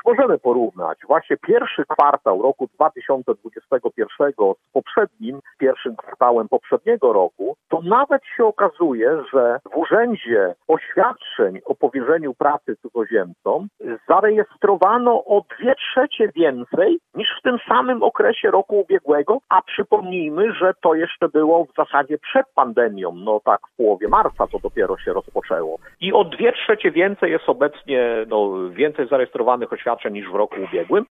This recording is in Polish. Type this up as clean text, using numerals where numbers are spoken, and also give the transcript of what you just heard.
możemy porównać właśnie pierwszy kwartał roku 2021 z poprzednim, pierwszym kwartałem poprzedniego roku, to nawet się okazuje, że w Urzędzie oświadczeń o powierzeniu pracy cudzoziemcom zarejestrowano o 2/3 więcej niż w tym samym okresie roku ubiegłego, a przypomnijmy, że to jeszcze było w zasadzie przed pandemią, no tak w połowie marca to dopiero się rozpoczęło. I o 2/3 więcej jest obecnie, więcej zarejestrowanych oświadczeń niż w roku ubiegłym,